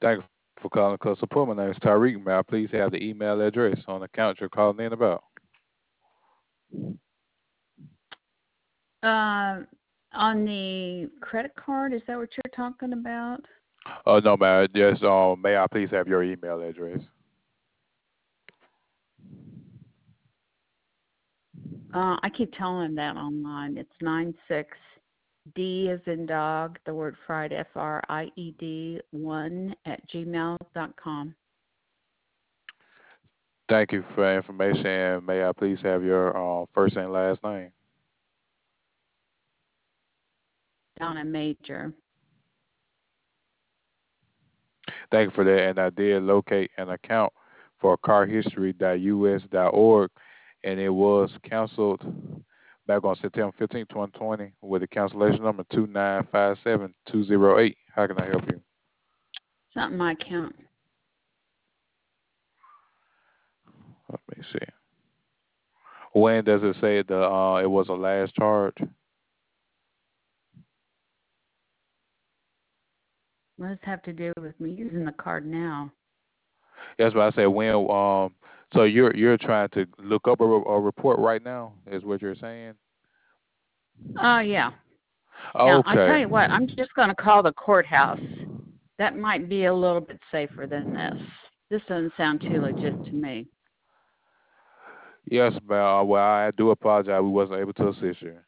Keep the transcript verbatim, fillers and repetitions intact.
Thank you for calling Customer Support. My name is Tyreek. May I please have the email address on the account you're calling in about? Um, on the credit card, is that what you're talking about? Oh, no, ma'am. Yes, um, may I please have your email address? Uh, I keep telling him that online. It's nine six D as in dog, the word fried, F R I E D, one at gmail dot com. Thank you for the information. And may I please have your uh, first and last name? Donna Major. Thank you for that. And I did locate an account for car history dot U S dot org, and it was canceled back on September fifteenth, twenty twenty, with a cancellation number two nine five seven two zero eight. How can I help you? It's not my account. Let me see. When does it say the uh, it was a last charge? What does it have to do with me using the card now? That's what I said. When um, so you're you're trying to look up a, a report right now, is what you're saying? Oh, yeah. Yeah, I tell Okay. you what, I'm just going to call the courthouse. That might be a little bit safer than this. This doesn't sound too legit to me. Yes, ma'am. Well, I do apologize. We wasn't able to assist you.